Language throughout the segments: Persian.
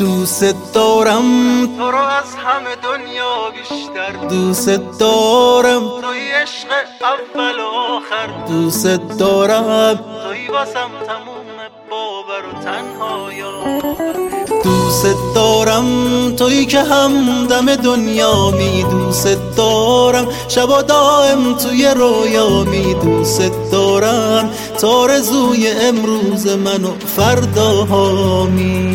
دوست دارم تو رو از همه دنیا بیشتر، دوست دارم توی عشق اول و آخر، دوست دارم توی واسم تموم باور و تنهایی، دوست دارم تویی که همدم دنیا می، دوست دارم شب و دائم توی رویا می، دوست دارم تا آرزوی امروز من و فرداها می.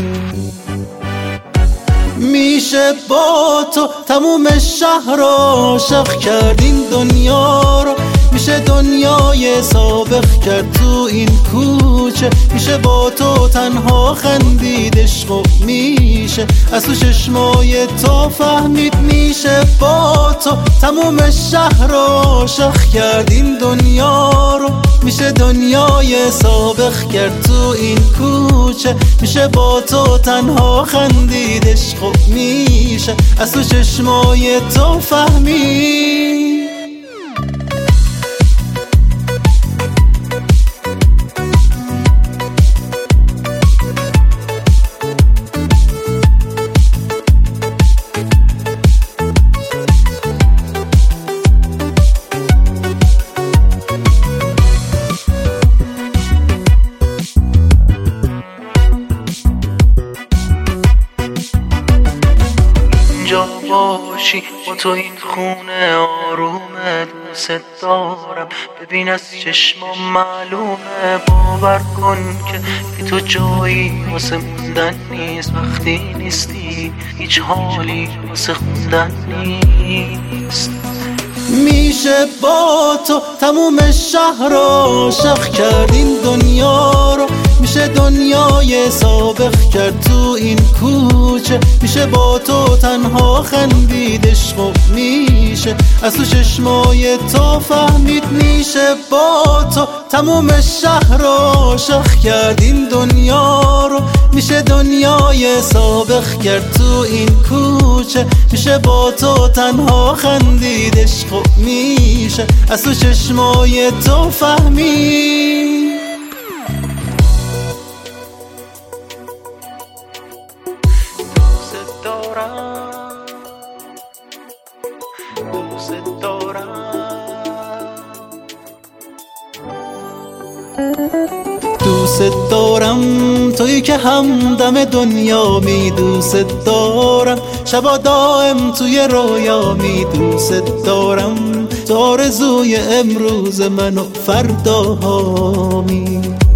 میشه با تو تموم شهر عاشق کرد این دنیا رو، میشه دنیای سابق کرد تو این کوچه، میشه با تو تنها خندید عشق و میشه از تو چشمای تو فهمید، میشه با تو تموم شهر عاشق کرد این دنیا رو، میشه دنیای سابق کرد تو این کوچه، میشه با تو تنها خندید عشق و میشه از تو چشمای تو فهمید. اینجا باشی با تو این خونه آرومه، دوست دارم ببین از چشمام معلومه، باور کن که تو جایی واسه موندن نیست، وقتی نیستی هیچ حالی واسه خوندن نیست. میشه با تو تموم شهر عاشق کرد این دنیا رو، میشه دنیای سابق کرد تو این کوچه، میشه با تو تنها خندید عشق و میشه از تو چشمای تو فهمید، میشه با تو تموم شهر عاشق کرد این دنیا رو، میشه دنیای سابق کرد تو این کوچه، میشه با تو تنها خندید عشق و میشه از تو چشمای تو فهمید. دوست دارم، دوست دارم، دوست دارم تویی که همدم دنیا می، دوست دارم شب و دائم توی رویا می، دوست دارم تا آرزوی امروز من و فرداها می.